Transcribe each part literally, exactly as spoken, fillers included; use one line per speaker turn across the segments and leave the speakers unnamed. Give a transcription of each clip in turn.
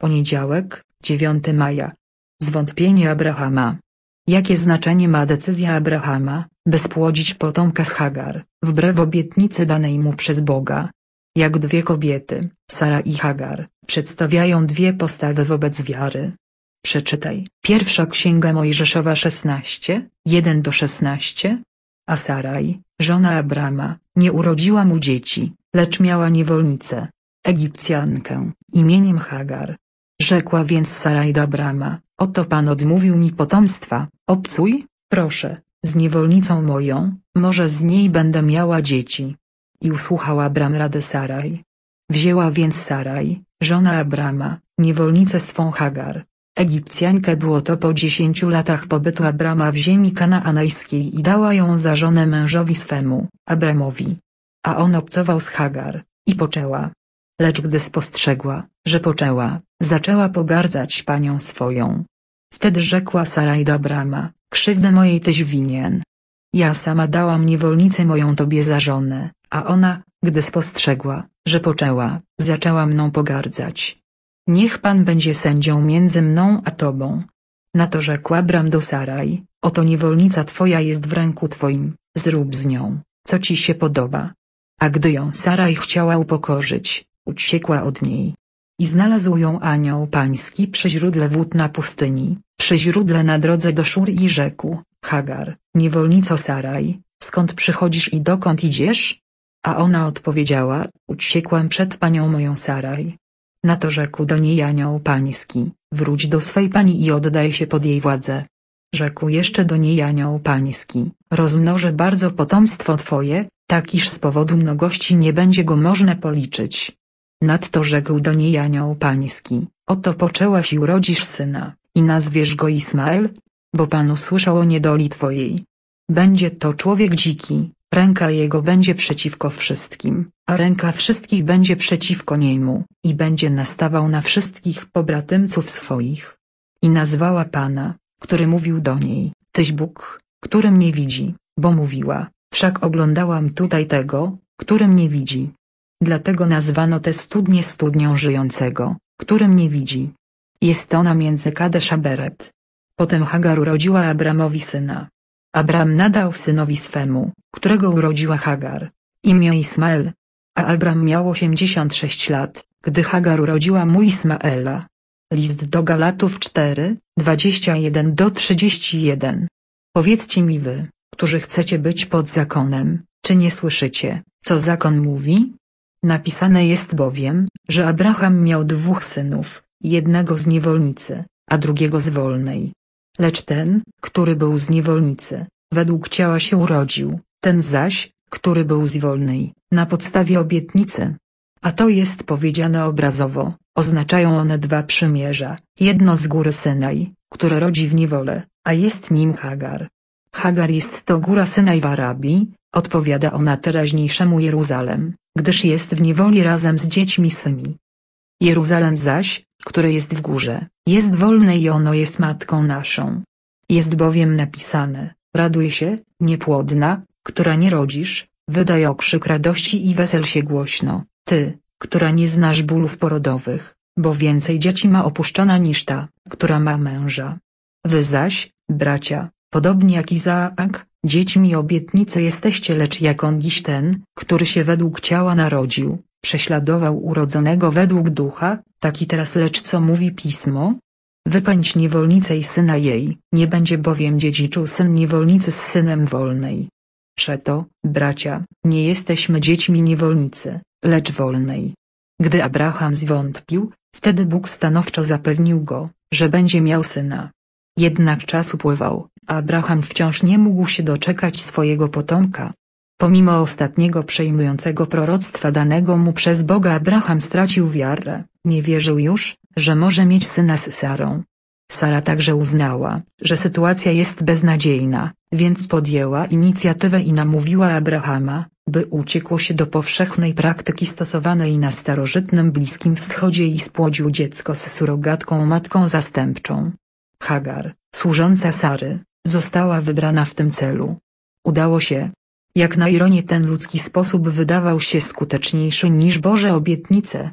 Poniedziałek, dziewiątego maja. Zwątpienie Abrahama. Jakie znaczenie ma decyzja Abrahama, by spłodzić potomka z Hagar, wbrew obietnicy danej mu przez Boga? Jak dwie kobiety, Sara i Hagar, przedstawiają dwie postawy wobec wiary. Przeczytaj. Pierwsza Księga Mojżeszowa szesnaście, jeden do szesnastu. A Saraj, żona Abrama, nie urodziła mu dzieci, lecz miała niewolnicę, Egipcjankę, imieniem Hagar. Rzekła więc Saraj do Abrama: oto Pan odmówił mi potomstwa, obcuj, proszę, z niewolnicą moją, może z niej będę miała dzieci. I usłuchał Abram rady Saraj. Wzięła więc Saraj, żona Abrama, niewolnicę swą Hagar, Egipcjankę. Było to po dziesięciu latach pobytu Abrama w ziemi kanaanejskiej i dała ją za żonę mężowi swemu, Abramowi. A on obcował z Hagar, i poczęła. Lecz gdy spostrzegła, że poczęła, zaczęła pogardzać panią swoją. Wtedy rzekła Saraj do Abrama: krzywdę mojej tyś winien. Ja sama dałam niewolnicę moją tobie za żonę, a ona, gdy spostrzegła, że poczęła, zaczęła mną pogardzać. Niech Pan będzie sędzią między mną a tobą. Na to rzekł Abram do Saraj: oto niewolnica twoja jest w ręku twoim, zrób z nią, co ci się podoba. A gdy ją Saraj chciała upokorzyć, uciekła od niej. I znalazł ją anioł pański przy źródle wód na pustyni, przy źródle na drodze do Szur, i rzekł: Hagar, niewolnico Saraj, skąd przychodzisz i dokąd idziesz? A ona odpowiedziała: uciekłam przed panią moją Saraj. Na to rzekł do niej anioł pański: wróć do swej pani i oddaj się pod jej władzę. Rzekł jeszcze do niej anioł pański: rozmnożę bardzo potomstwo twoje, tak iż z powodu mnogości nie będzie go można policzyć. Nadto rzekł do niej anioł pański: oto poczęłaś i urodzisz syna, i nazwiesz go Ismael, bo Pan usłyszał o niedoli twojej. Będzie to człowiek dziki, ręka jego będzie przeciwko wszystkim, a ręka wszystkich będzie przeciwko niemu, i będzie nastawał na wszystkich pobratymców swoich. I nazwała Pana, który mówił do niej: tyś Bóg, który mnie widzi, bo mówiła: wszak oglądałam tutaj tego, który mnie widzi. Dlatego nazwano tę studnię studnią żyjącego, który mnie widzi. Jest ona między Kadesz a Beret. Potem Hagar urodziła Abramowi syna. Abram nadał synowi swemu, którego urodziła Hagar, imię Ismael. A Abram miał osiemdziesiąt sześć lat, gdy Hagar urodziła mu Ismaela. List do Galatów cztery, dwadzieścia jeden do trzydziestu jeden. Powiedzcie mi wy, którzy chcecie być pod zakonem, czy nie słyszycie, co zakon mówi? Napisane jest bowiem, że Abraham miał dwóch synów, jednego z niewolnicy, a drugiego z wolnej. Lecz ten, który był z niewolnicy, według ciała się urodził, ten zaś, który był z wolnej, na podstawie obietnicy. A to jest powiedziane obrazowo, oznaczają one dwa przymierza, jedno z góry Synaj, które rodzi w niewolę, a jest nim Hagar. Hagar jest to góra Synaj w Arabii, odpowiada ona teraźniejszemu Jeruzalem, gdyż jest w niewoli razem z dziećmi swymi. Jeruzalem zaś, które jest w górze, jest wolne i ono jest matką naszą. Jest bowiem napisane: raduj się, niepłodna, która nie rodzisz, wydaj okrzyk radości i wesel się głośno, ty, która nie znasz bólów porodowych, bo więcej dzieci ma opuszczona niż ta, która ma męża. Wy zaś, bracia, podobnie jak Izaak, dziećmi obietnicy jesteście, lecz jak on dziś ten, który się według ciała narodził, prześladował urodzonego według ducha, taki teraz lecz co mówi Pismo? Wypędź niewolnicę i syna jej, nie będzie bowiem dziedziczył syn niewolnicy z synem wolnej. Przeto, bracia, nie jesteśmy dziećmi niewolnicy, lecz wolnej. Gdy Abraham zwątpił, wtedy Bóg stanowczo zapewnił go, że będzie miał syna. Jednak czas upływał, a Abraham wciąż nie mógł się doczekać swojego potomka. Pomimo ostatniego przejmującego proroctwa danego mu przez Boga, Abraham stracił wiarę, nie wierzył już, że może mieć syna z Sarą. Sara także uznała, że sytuacja jest beznadziejna, więc podjęła inicjatywę i namówiła Abrahama, by uciekł się do powszechnej praktyki stosowanej na starożytnym Bliskim Wschodzie i spłodził dziecko z surogatką matką zastępczą. Hagar, służąca Sary, została wybrana w tym celu. Udało się. Jak na ironię ten ludzki sposób wydawał się skuteczniejszy niż Boże obietnice.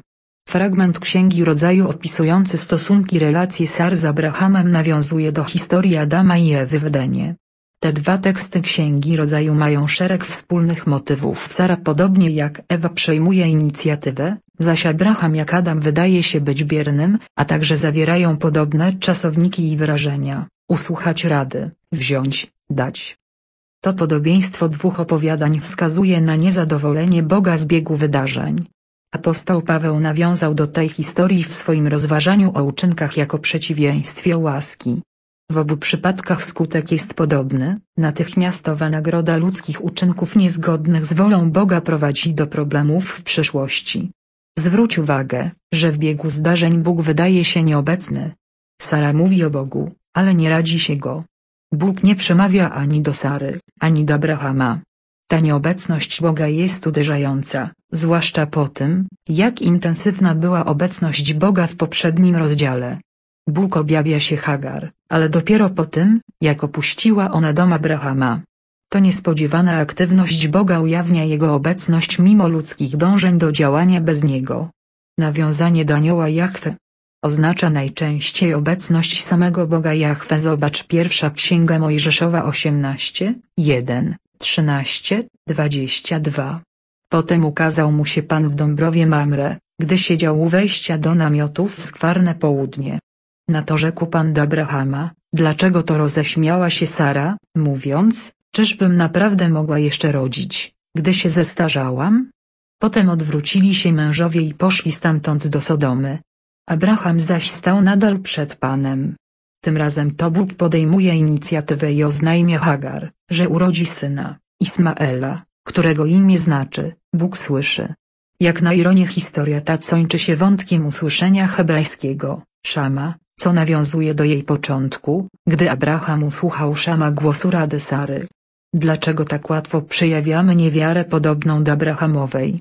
Fragment Księgi Rodzaju opisujący stosunki relacje Sary z Abrahamem nawiązuje do historii Adama i Ewy w Edenie. Te dwa teksty Księgi Rodzaju mają szereg wspólnych motywów. Sara podobnie jak Ewa przejmuje inicjatywę, zaś Abraham jak Adam wydaje się być biernym, a także zawierają podobne czasowniki i wyrażenia: usłuchać rady, wziąć, dać. To podobieństwo dwóch opowiadań wskazuje na niezadowolenie Boga z biegu wydarzeń. Apostoł Paweł nawiązał do tej historii w swoim rozważaniu o uczynkach jako przeciwieństwie łaski. W obu przypadkach skutek jest podobny: natychmiastowa nagroda ludzkich uczynków niezgodnych z wolą Boga prowadzi do problemów w przyszłości. Zwróć uwagę, że w biegu zdarzeń Bóg wydaje się nieobecny. Sara mówi o Bogu, ale nie radzi się Go. Bóg nie przemawia ani do Sary, ani do Abrahama. Ta nieobecność Boga jest uderzająca, zwłaszcza po tym, jak intensywna była obecność Boga w poprzednim rozdziale. Bóg objawia się Hagar, ale dopiero po tym, jak opuściła ona dom Abrahama. To niespodziewana aktywność Boga ujawnia Jego obecność mimo ludzkich dążeń do działania bez Niego. Nawiązanie do anioła Jahwe oznacza najczęściej obecność samego Boga Jahwe. Zobacz Pierwsza Księga Mojżeszowa osiemnaście, jeden, trzynaście, dwadzieścia dwa. Potem ukazał mu się Pan w Dąbrowie Mamre, gdy siedział u wejścia do namiotów w skwarne południe. Na to rzekł Pan do Abrahama: dlaczego to roześmiała się Sara, mówiąc: czyżbym naprawdę mogła jeszcze rodzić, gdy się zestarzałam? Potem odwrócili się mężowie i poszli stamtąd do Sodomy. Abraham zaś stał nadal przed Panem. Tym razem to Bóg podejmuje inicjatywę i oznajmia Hagar, że urodzi syna, Ismaela, którego imię znaczy: Bóg słyszy. Jak na ironię historia ta kończy się wątkiem usłyszenia hebrajskiego Szama, co nawiązuje do jej początku, gdy Abraham usłuchał Szama głosu rady Sary. Dlaczego tak łatwo przejawiamy niewiarę podobną do Abrahamowej?